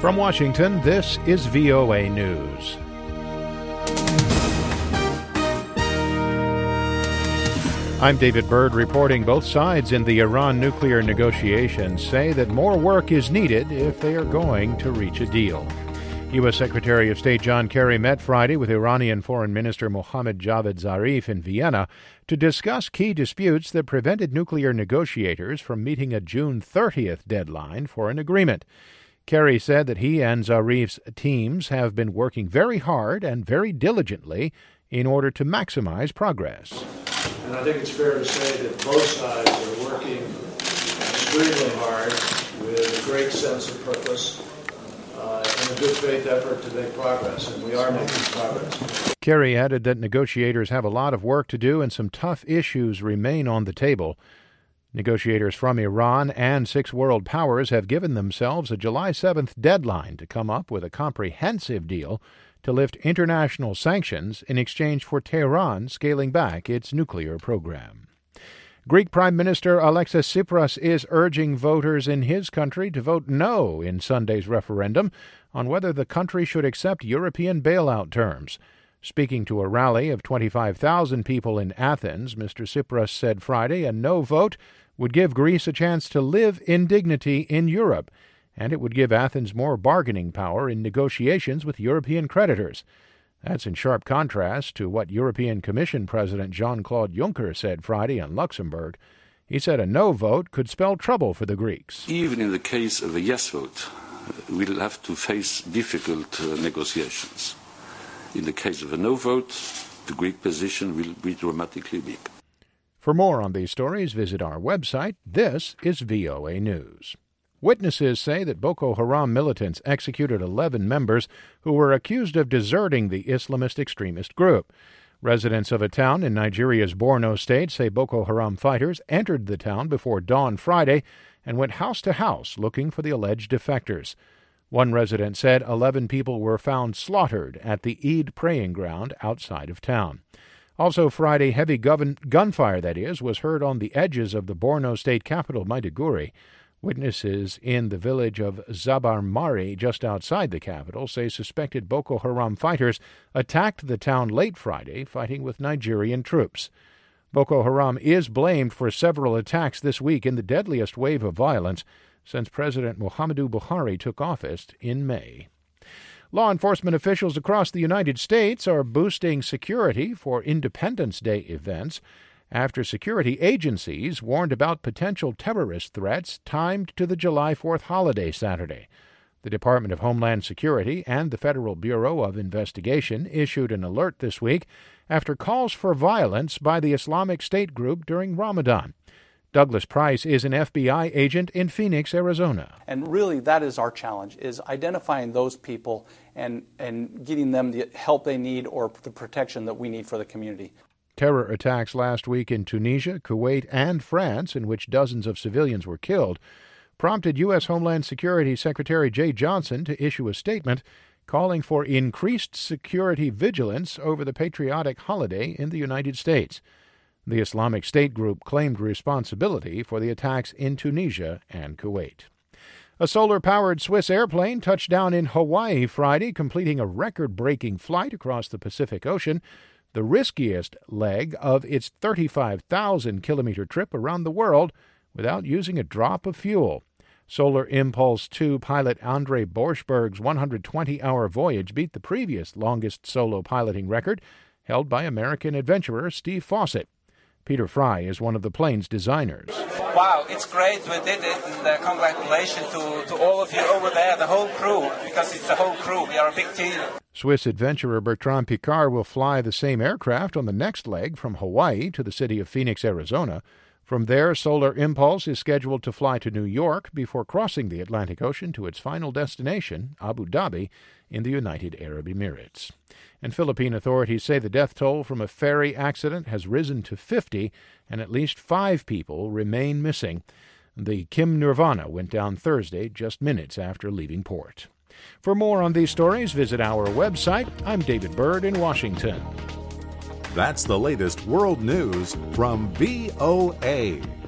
From Washington, this is VOA News. I'm David Byrd reporting. Both sides in the Iran nuclear negotiations say that more work is needed if they are going to reach a deal. U.S. Secretary of State John Kerry met Friday with Iranian Foreign Minister Mohammad Javad Zarif in Vienna to discuss key disputes that prevented nuclear negotiators from meeting a June 30th deadline for an agreement. Kerry said that he and Zarif's teams have been working very hard and very diligently in order to maximize progress. And I think it's fair to say that both sides are working extremely hard with a great sense of purpose and a good faith effort to make progress, and we are making progress. Kerry added that negotiators have a lot of work to do and some tough issues remain on the table. Negotiators from Iran and 6 world powers have given themselves a July 7th deadline to come up with a comprehensive deal to lift international sanctions in exchange for Tehran scaling back its nuclear program. Greek Prime Minister Alexis Tsipras is urging voters in his country to vote no in Sunday's referendum on whether the country should accept European bailout terms. Speaking to a rally of 25,000 people in Athens, Mr. Tsipras said Friday a no vote would give Greece a chance to live in dignity in Europe, and it would give Athens more bargaining power in negotiations with European creditors. That's in sharp contrast to what European Commission President Jean-Claude Juncker said Friday in Luxembourg. He said a no vote could spell trouble for the Greeks. Even in the case of a yes vote, we'll have to face difficult negotiations. In the case of a no vote, the Greek position will be dramatically weak. For more on these stories, visit our website. This is VOA News. Witnesses say that Boko Haram militants executed 11 members who were accused of deserting the Islamist extremist group. Residents of a town in Nigeria's Borno state say Boko Haram fighters entered the town before dawn Friday and went house to house looking for the alleged defectors. One resident said 11 people were found slaughtered at the Eid praying ground outside of town. Also Friday, heavy gunfire, was heard on the edges of the Borno state capital, Maiduguri. Witnesses in the village of Zabarmari, just outside the capital, say suspected Boko Haram fighters attacked the town late Friday, fighting with Nigerian troops. Boko Haram is blamed for several attacks this week in the deadliest wave of violence since President Muhammadu Buhari took office in May. Law enforcement officials across the United States are boosting security for Independence Day events after security agencies warned about potential terrorist threats timed to the July 4th holiday Saturday. The Department of Homeland Security and the Federal Bureau of Investigation issued an alert this week after calls for violence by the Islamic State group during Ramadan. Douglas Price is an FBI agent in Phoenix, Arizona. And really that is our challenge, is identifying those people and getting them the help they need or the protection that we need for the community. Terror attacks last week in Tunisia, Kuwait, and France, in which dozens of civilians were killed, prompted U.S. Homeland Security Secretary Jay Johnson to issue a statement calling for increased security vigilance over the patriotic holiday in the United States. The Islamic State group claimed responsibility for the attacks in Tunisia and Kuwait. A solar-powered Swiss airplane touched down in Hawaii Friday, completing a record-breaking flight across the Pacific Ocean, the riskiest leg of its 35,000-kilometer trip around the world without using a drop of fuel. Solar Impulse 2 pilot Andre Borschberg's 120-hour voyage beat the previous longest solo piloting record, held by American adventurer Steve Fawcett. Peter Fry is one of the plane's designers. Wow, it's great. We did it. And congratulations to all of you over there, the whole crew, because it's the whole crew. We are a big team. Swiss adventurer Bertrand Piccard will fly the same aircraft on the next leg from Hawaii to the city of Phoenix, Arizona. From there, Solar Impulse is scheduled to fly to New York before crossing the Atlantic Ocean to its final destination, Abu Dhabi, in the United Arab Emirates. And Philippine authorities say the death toll from a ferry accident has risen to 50, and at least 5 people remain missing. The Kim Nirvana went down Thursday, just minutes after leaving port. For more on these stories, visit our website. I'm David Byrd in Washington. That's the latest world news from VOA.